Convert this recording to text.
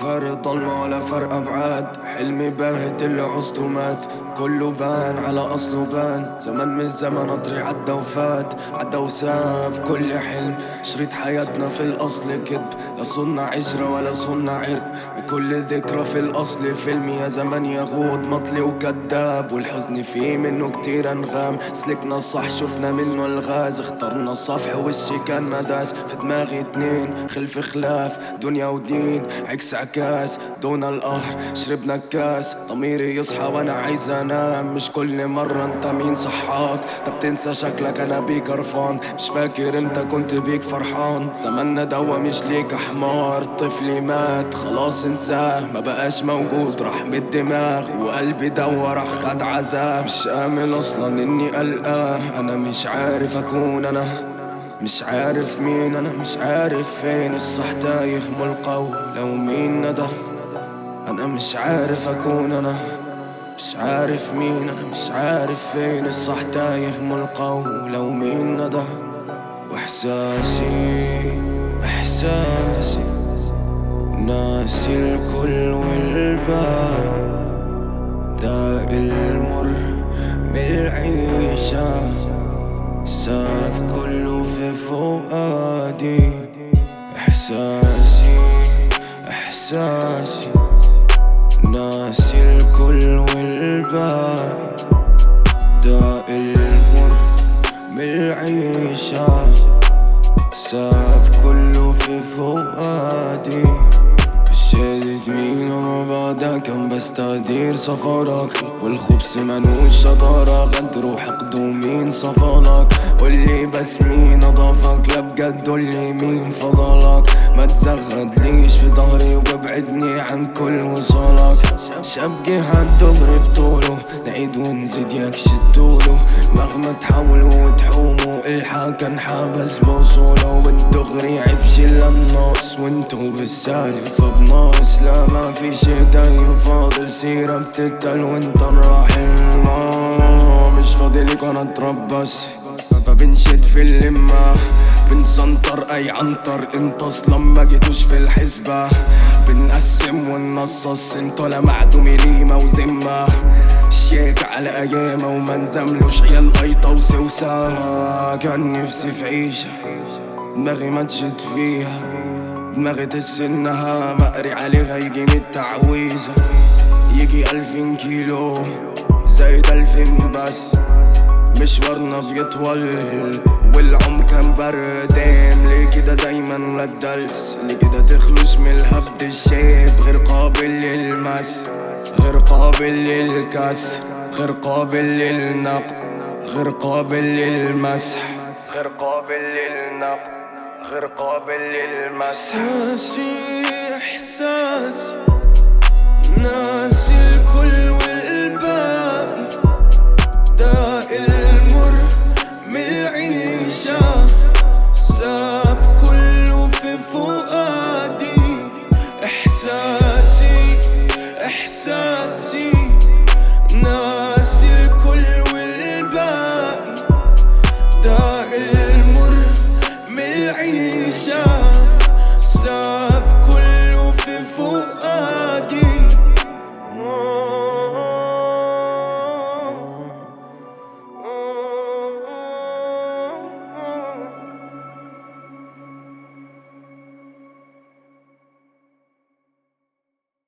فارق ضلمة ولا فرق أبعاد، حلمي باهت اللي عوزته مات، كله بان على أصله بان. زمن من الزمن أطري عدى وفات، عدى وساب كل حلم. شريط حياتنا في الأصل كدب، لا صنع عشرة ولا صنع عرق، وكل ذكرى في الأصل فيلم. يا زمن يغوض مطلي وكذاب، والحزن فيه منه كتير أنغام. سلكنا الصح شفنا منه الغاز، اخترنا الصفح وشي كان مداس. في دماغي اتنين خلف خلاف، دنيا ودين عكس عكاس. دون القهر شربنا الكاس، ضميري يصحى وانا عايز انام. مش كل مرة انت مين صحاك، طب تنسى شكلك انا بيك قرفان. مش فاكر امتى كنت بيك فرحان، زماننا دوا مش ليك حمار. طفلي مات خلاص انساه، ما بقاش موجود راح من الدماغ، وقلبي دوا راح خد عذاب. مش آمن اصلا اني قلقاه، انا مش عارف اكون انا، مش عارف مين انا، مش عارف فين الصح، تايه ملقى ولو مين ندى. انا مش عارف اكون انا، مش عارف مين انا، مش عارف فين الصح، تايه ملقى ولو مين ندى. واحساسي احساسي ناسي الكل والباقي، داء المر بالعيشة ساب كله في فؤادي. احساسي احساسي ناسي الكل والباقي، داء المر بالعيشة ساب كله في فؤادي. شدت مين وما بعدها كان بس تقدير سفرك، والخبز منوش شطارة، غدر وحقد ومين صفالك. قولي بس مين اضافك، لا بجد قولي مين فضلك. ما تزغد ليش في ظهري وابعدني عن كل وصالك. شبكي هالدغري بطوله، نعيد ونزيد ياك شدوله. مهما تحاولوا وتحوموا الحاك انحابس بوصوله. والدغري عبشي للنص وانتو بالسالف بناقص. لا ما في شي دايم فاضل، سيرة بتتل وانت الراحل. مش فاضي ليك وانا اتربص، فبنشد في اللمة بنسنطر اي عنطر. انت اصلا ما جيتوش في الحسبة، بنقسم وننصص. انتو لا معدومي ليمة وزمة، شيك على ايامه وما نزملوش عيال قيطة وسوسة. كان نفسي في عيشة دماغي ما تشد فيها، دماغي تحس انها مقري عليها يجي من التعويذة. يجي 2000 كيلو زايد 2000 بس، مشوارنا بيطول والعمر كان بردان. ليه كده دايما ندلس، ليه كده تخلص من الهبد الشيب. غير قابل للمس، غير قابل للكسر، غير قابل للنقد، غير قابل للمسح، غير قابل للنقد، غير قابل للمسح. احساسي احساسي